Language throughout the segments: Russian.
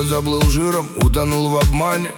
заплыл жиром, утонул в обмане.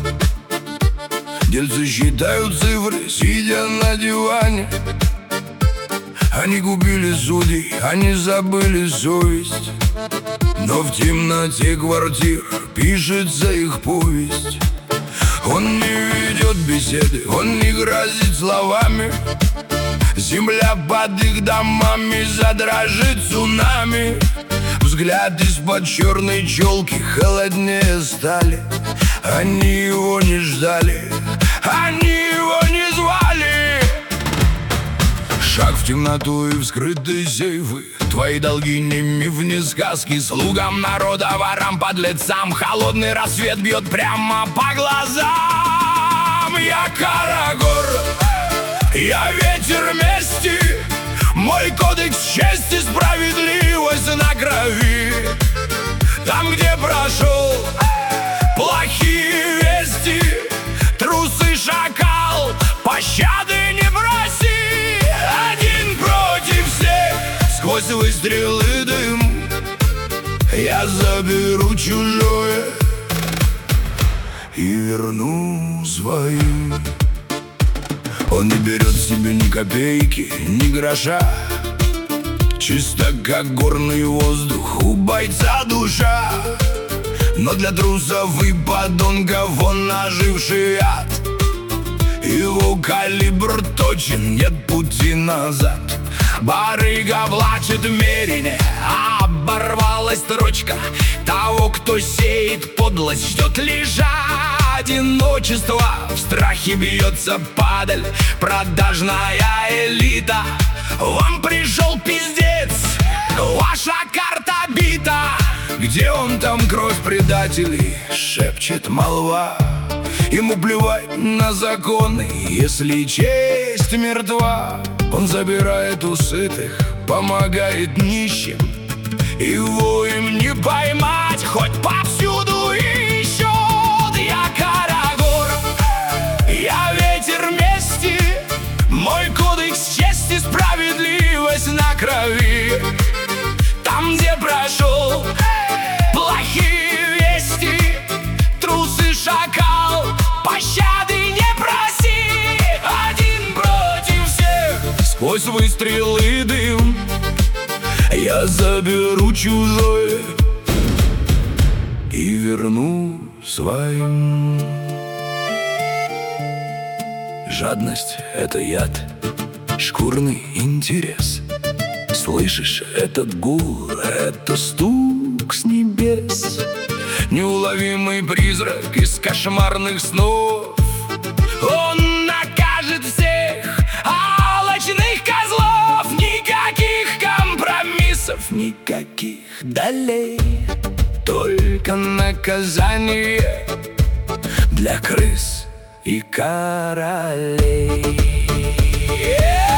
Дельцы считают цифры, сидя на диване. Они губили судей, они забыли совесть. Но в темноте квартир пишется их повесть. Он не ведет беседы, он не грозит словами. Земля под их домами задрожит цунами. Взгляд из-под черной челки холоднее стали. Они его не ждали, они его не звали. Шаг в темноту и вскрытые сейфы. Твои долги не миф, не сказки. Слугам народа, ворам, подлецам холодный рассвет бьет прямо по глазам. Я Карагор, я ветер мести. Мой кодекс чести, справедливость на крови. Там, где прошел плохие вести, трус и шакал, пощады не проси. Один против всех, сквозь выстрелы дым, я заберу чужое и верну своим. Он не берет себе ни копейки, ни гроша. Чисто как горный воздух, у бойца душа. Но для трусов и подонков он наживший ад. Его калибр точен, нет пути назад. Барыга плачет в мерине, оборвалась строчка. Того, кто сеет подлость, ждет лишь одиночество. В страхе бьется падаль, продажная элита. Вам пришел пиздец, ваша карта бита. Где он там, кровь предателей, шепчет молва. Ему плевать на законы, если честь мертва. Он забирает у сытых, помогает нищим. Его им не поймать, хоть повсюду ищут. Я Карагор, я ветер мести. Мой кодекс чести, справедливость на крови. Там, где прошел плохие вести, трус и шакал, пощады не проси. Один против всех, сквозь выстрелы и дым, я заберу чужое и верну своим. Жадность — это яд, шкурный интерес. Слышишь этот гул, это стук с небес. Неуловимый призрак из кошмарных снов. Он накажет всех алчных козлов. Никаких компромиссов, никаких долей. Только наказание для крыс и королей.